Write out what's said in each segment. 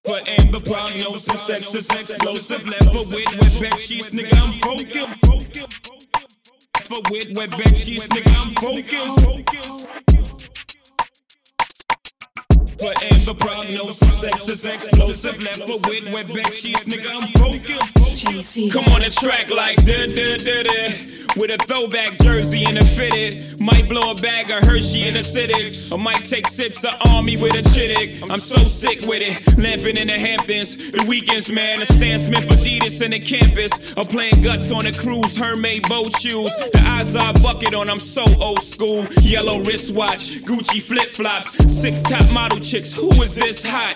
But and the prognosis, sex is explosive. Level with wet bed sheets, nigga, I'm focused. For with wet bed sheets, nigga, I'm focused. But and the prognosis, sex is explosive. Level with wet bed sheets, nigga, I'm focused. Come on a track like da-da-da-da. With a throwback jersey and a fitted. Might blow a bag of Hershey in the cities. Or might take sips of Army with a chittick. I'm so sick with it. Lamping in the Hamptons. The weekends, man. A Stan Smith Adidas in the campus. I'm playing guts on a cruise. Hermaid boat shoes. The Izod bucket on. I'm so old school. Yellow wristwatch. Gucci flip-flops. 6 top model chicks. Who is this hot?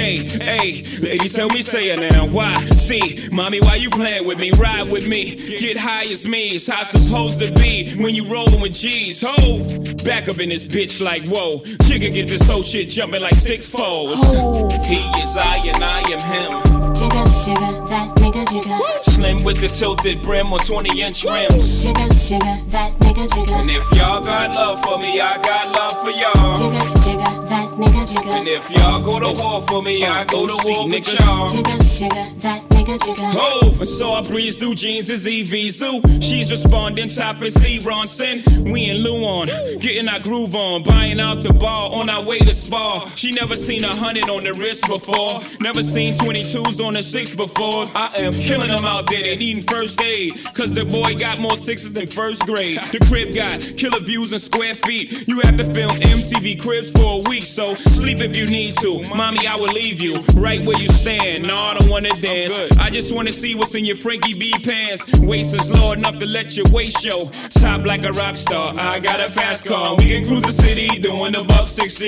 J.A. Ladies, tell me, say it now. Why? See, mommy, why you playing with me? Ride with me. Get high as me. It's how it's supposed to be when you rollin' with G's. Ho! Back up in this bitch like whoa. Jigga get this whole shit jumping like 6 foes. He is I and I am him. Jigga, jigga, that nigga jigga. Slim with the tilted brim on 20-inch rims. Jigga, jigga, that nigga jigga. And if y'all got love for me, I got love for y'all. Jigga, jigga, that nigga jigga. And if y'all go to war for me, I go to war with y'all. Jigga, jigga, that nigga jigga. Hove, and so I breeze through jeans is EV Zoo. She's responding, top is C. Ronson. We in Luan, getting our groove on, buying out the bar on our way to Spa. She never seen 100 on the wrist before, never seen 22s on the 6 before. I am killing them out there, they needing first aid, cause the boy got more 6s than first grade. The crib got killer views and square feet. You have to film MTV Cribs for a week, so sleep if you need to. Mommy, I will leave you right where you stand. No, I don't wanna dance, I just wanna see what's in your Frankie B pants. Waist is low enough to let your waist show. Top like a rock star, I got a fast car. We can cruise the city doing the $160.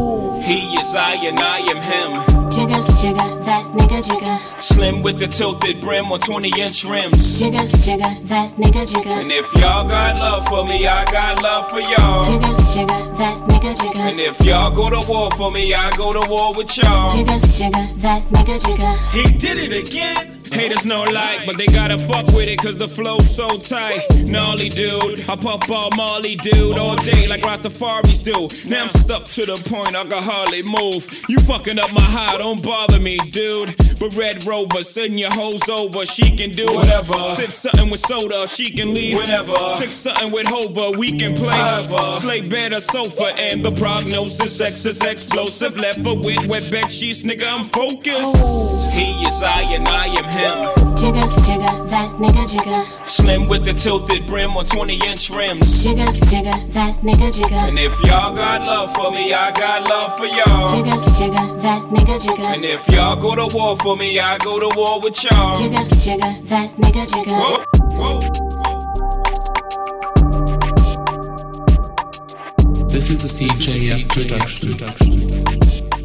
He is I and I am him. Jigga, jigga, that nigga jigga. Slim with the tilted brim on 20-inch rims. Jigga, jigga, that nigga jigga. And if y'all got love for me, I got love for y'all. Jigga, jigga, that nigga jigga. And if y'all go to war for me, I go to war with y'all. Jigga, jigga, that nigga jigga. He did it again. Haters no like, but they gotta fuck with it cause the flow's so tight. Gnarly dude, I puff ball Marley dude all day like Rastafaris do. Now I'm stuck to the point I can hardly move. You fucking up my high, don't bother me, dude. But Red Rover, send your hoes over, she can do whatever. Sip something with soda, she can leave whenever. Six something with Hova, we can play slay bed or sofa. And the prognosis, sex is explosive. Left foot with wet bed sheets, nigga, I'm focused. He is I and I am him. Jigga, jigga, that nigga jigga. Slim with the tilted brim on 20-inch rims. Jigga, jigga, that nigga jigga. And if y'all got love for me, I got love for y'all. Jigga, jigga, that nigga jigga. And if y'all go to war for me, I go to war with y'all. Jigga, jigga, that nigga jigga. Whoa, whoa. This is a CJF production.